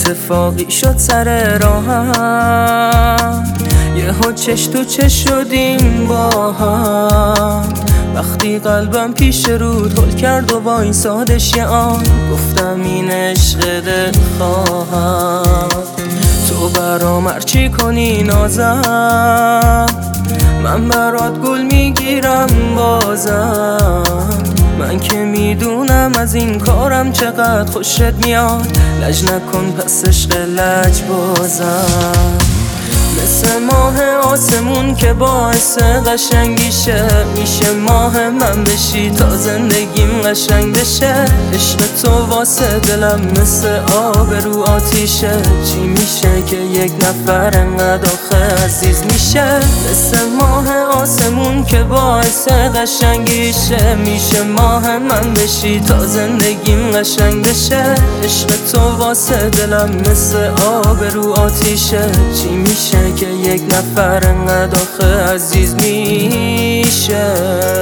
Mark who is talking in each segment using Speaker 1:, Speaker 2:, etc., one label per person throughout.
Speaker 1: اتفاقی شد سر راهم، یهو چش تو چش شدیم با هم. وقتی قلبم پیش رود هل کرد و با این سادش یه آن گفتم این عشق دل خواهم. تو برام هرچی کنی نازم، من برات گل میگیرم بازم. من که میدونم از این کارم چقدر خوشت میاد، لج نکن پس عشق لج بازم. مثل ماه آسمون که باعث قشنگیشه، میشه ماه من بشی تا زندگیم قشنگ بشه. عشق تو واسه دلم مثل آب رو آتیشه، چی میشه که یک نفر انقدر آخه عزیز میشه. مثل ماه آسمون که باعث قشنگیشه، میشه ماه من بشی تا زندگیم قشنگ بشه. عشق تو واسه دلم مثل آب رو آتیشه، چی میشه که یک نفر انقدر آخه عزیز میشه.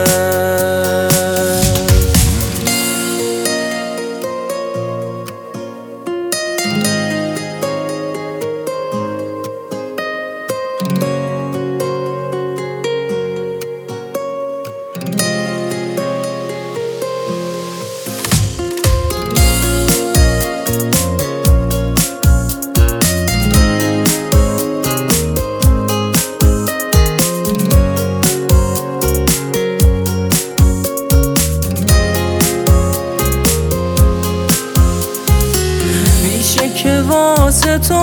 Speaker 1: که واسه تو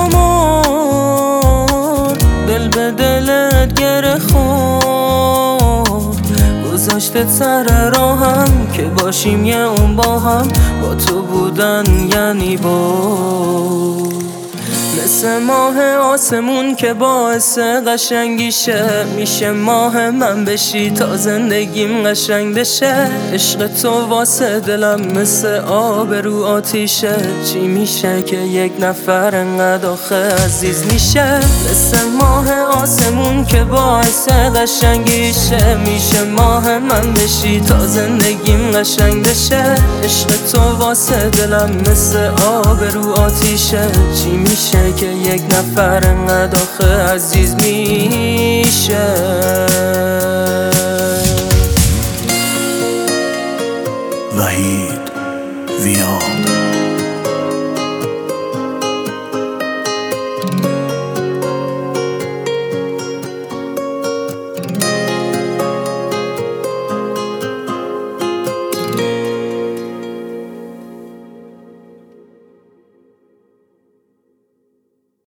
Speaker 1: مرد، دل به دلت گره خورد. گذاشته سر راهم که باشیم یه اون با هم، با تو بودن یعنی بود. مثل ماه آسمون که باعث قشنگیشه، میشه ماه من بشی تا زندگیم قشنگ بشه. عشق تو واسه دلم مثل آب رو آتیشه، چی میشه که یک نفر انقدر آخه عزیز میشه. مثل ماه آسمون که باعث قشنگیشه، میشه ماه من بشی تا زندگیم قشنگ بشه. عشق تو واسه دلم مثل آب رو آتیشه، چی میشه که یک نفر انقدر آخه عزیز میشه.
Speaker 2: وحید ویان